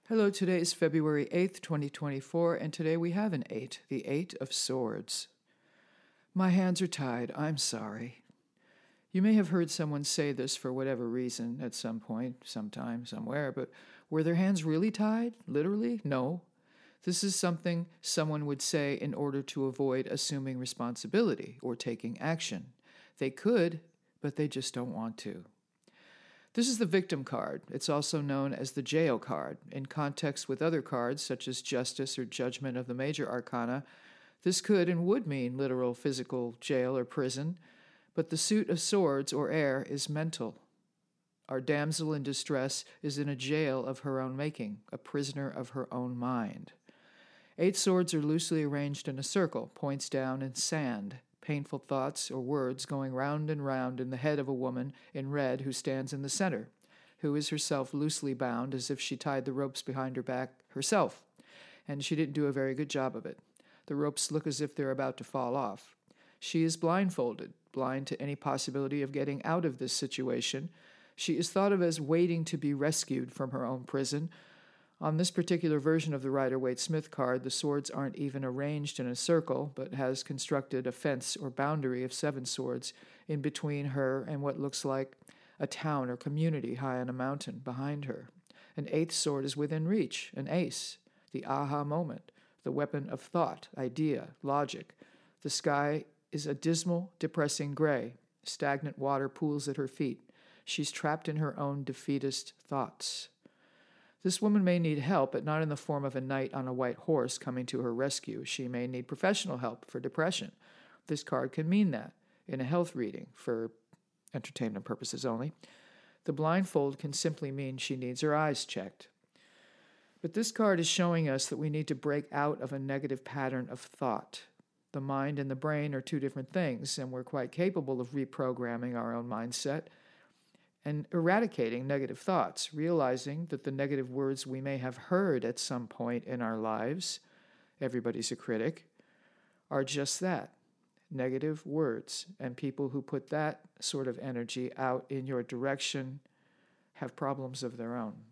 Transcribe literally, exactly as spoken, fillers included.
Hello, today is February eighth, twenty twenty-four, and today we have an eight, the Eight of Swords. My hands are tied, I'm sorry. You may have heard someone say this for whatever reason at some point, sometime, somewhere, but were their hands really tied? Literally? No. This is something someone would say in order to avoid assuming responsibility or taking action. They could, but they just don't want to. This is the victim card. It's also known as the jail card. In context with other cards, such as justice or judgment of the major arcana, this could and would mean literal physical jail or prison, but the suit of swords or air is mental. Our damsel in distress is in a jail of her own making, a prisoner of her own mind. Eight swords are loosely arranged in a circle, points down in sand. Painful thoughts or words going round and round in the head of a woman in red who stands in the center, who is herself loosely bound as if she tied the ropes behind her back herself, and she didn't do a very good job of it. The ropes look as if they're about to fall off. She is blindfolded, blind to any possibility of getting out of this situation. She is thought of as waiting to be rescued from her own prison. On this particular version of the Rider-Waite-Smith card, the swords aren't even arranged in a circle, but has constructed a fence or boundary of seven swords in between her and what looks like a town or community high on a mountain behind her. An eighth sword is within reach, an ace, the aha moment, the weapon of thought, idea, logic. The sky is a dismal, depressing gray. Stagnant water pools at her feet. She's trapped in her own defeatist thoughts. This woman may need help, but not in the form of a knight on a white horse coming to her rescue. She may need professional help for depression. This card can mean that in a health reading, for entertainment purposes only. The blindfold can simply mean she needs her eyes checked. But this card is showing us that we need to break out of a negative pattern of thought. The mind and the brain are two different things, and we're quite capable of reprogramming our own mindset and eradicating negative thoughts, realizing that the negative words we may have heard at some point in our lives, everybody's a critic, are just that, negative words. And people who put that sort of energy out in your direction have problems of their own.